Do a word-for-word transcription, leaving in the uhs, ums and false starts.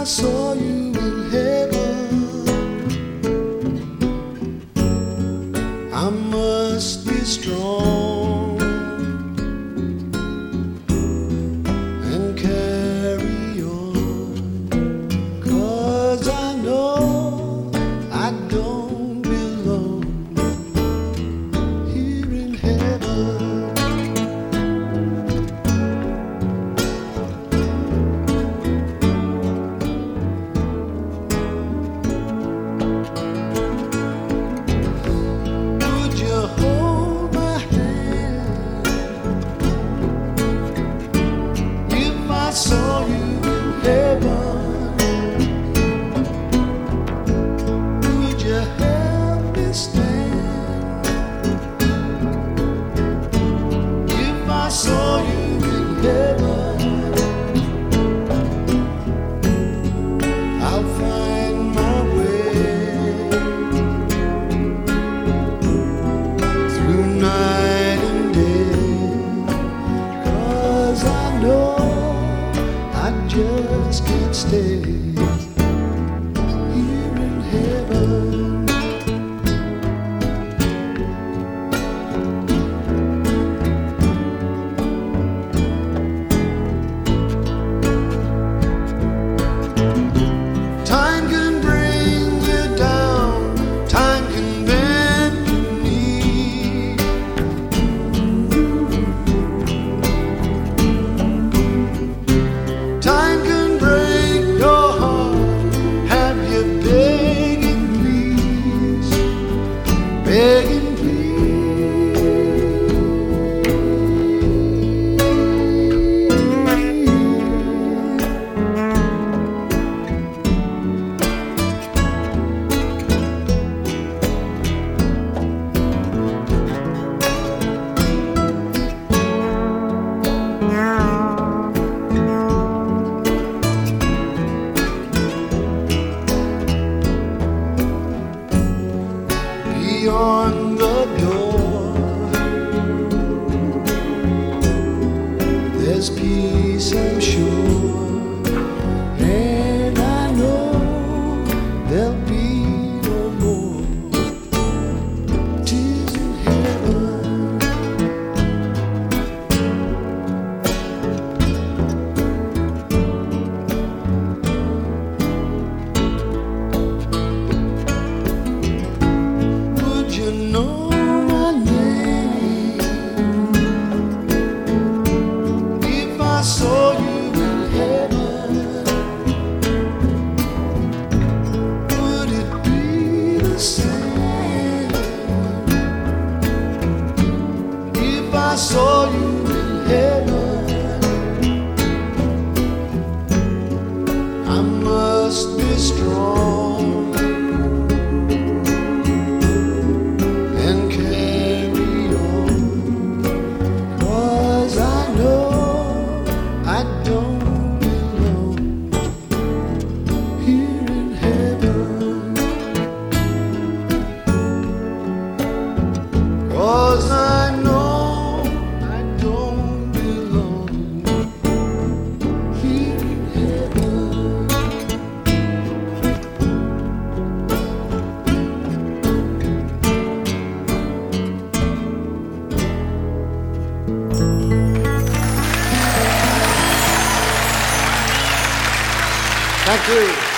saw you in heaven, I must be strong and carry on, 'cause I know I don't belong here in heaven. Saw you in heaven, would you help me stand? If I saw you in heaven, I'll find my way through night and day, 'cause I know I just can't stay here in heaven. Time can bring you down, time can bend your knee. Time can break your heart, have you begging please, begging beyond the door, there's peace, I'm sure, and I know there'll be no more tears in heaven. You know my name if I saw you in heaven, would it be the same if I saw you in heaven? I must be strong and carry on, 'cause I know I don't belong here in heaven, 'cause I know I don't belong here in heaven. Thank you.